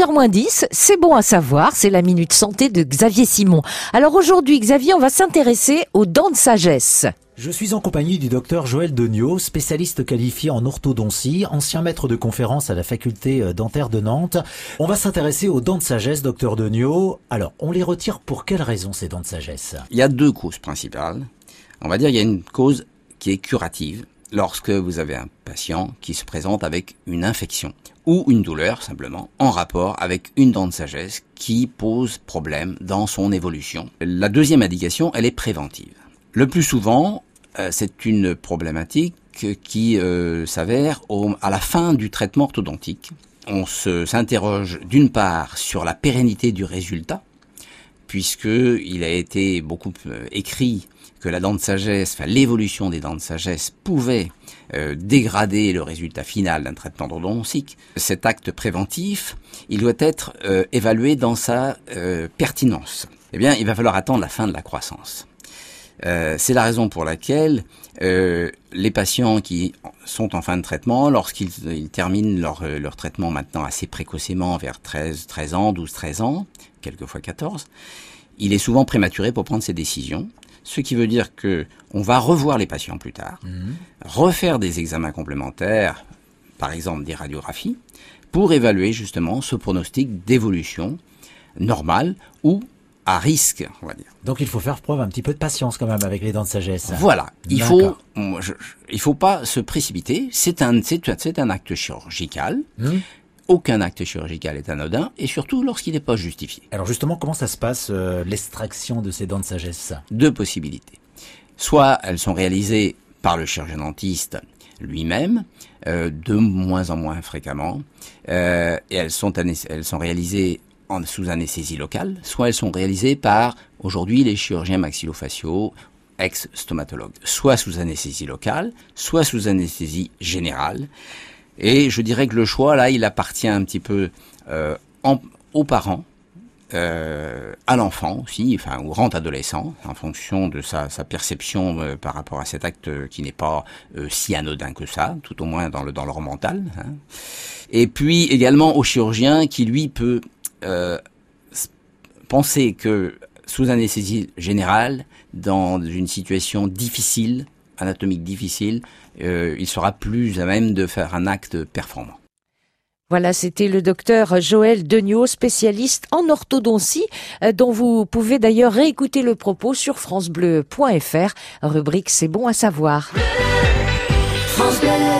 6h moins 10, c'est bon à savoir, c'est la Minute Santé de Xavier Simon. Alors aujourd'hui, Xavier, on va s'intéresser aux dents de sagesse. Je suis en compagnie du docteur Joël Deniau, spécialiste qualifié en orthodontie, ancien maître de conférence à la faculté dentaire de Nantes. On va s'intéresser aux dents de sagesse, docteur Deniau. Alors, on les retire pour quelles raisons, ces dents de sagesse? Il y a deux causes principales. On va dire qu'il y a une cause qui est curative, lorsque vous avez un patient qui se présente avec une infection ou une douleur simplement en rapport avec une dent de sagesse qui pose problème dans son évolution. La deuxième indication, elle est préventive. Le plus souvent, c'est une problématique qui s'avère à la fin du traitement orthodontique. On s'interroge d'une part sur la pérennité du résultat, puisqu'il a été beaucoup écrit que la dent de sagesse, l'évolution des dents de sagesse pouvait dégrader le résultat final d'un traitement orthodontique. Cet acte préventif, il doit être évalué dans sa pertinence. Eh bien, il va falloir attendre la fin de la croissance. C'est la raison pour laquelle les patients qui sont en fin de traitement, lorsqu'ils terminent leur traitement maintenant assez précocement, vers 13 ans, 12-13 ans, quelquefois 14, il est souvent prématuré pour prendre ses décisions. Ce qui veut dire que on va revoir les patients plus tard, refaire des examens complémentaires, par exemple des radiographies, pour évaluer justement ce pronostic d'évolution normale ou à risque, on va dire. Donc il faut faire preuve un petit peu de patience quand même avec les dents de sagesse. Voilà, il faut pas se précipiter. C'est un acte chirurgical. Aucun acte chirurgical est anodin, et surtout lorsqu'il n'est pas justifié. Alors justement, comment ça se passe, l'extraction de ces dents de sagesse? Deux possibilités. Soit elles sont réalisées par le chirurgien dentiste lui-même, de moins en moins fréquemment, et elles sont réalisées sous anesthésie locale, soit elles sont réalisées par, aujourd'hui, les chirurgiens maxillofaciaux, ex-stomatologues, soit sous anesthésie locale, soit sous anesthésie générale. Et je dirais que le choix, là, il appartient un petit peu aux parents, à l'enfant aussi, au grand adolescent, en fonction de sa perception par rapport à cet acte qui n'est pas si anodin que ça, tout au moins dans leur mental. Et puis également au chirurgien qui, lui, peut penser que sous anesthésie générale, dans une situation difficile, anatomique difficile, il sera plus à même de faire un acte performant. Voilà, c'était le docteur Joël Deniau, spécialiste en orthodontie, dont vous pouvez d'ailleurs réécouter le propos sur francebleu.fr, rubrique C'est bon à savoir. France Bleu.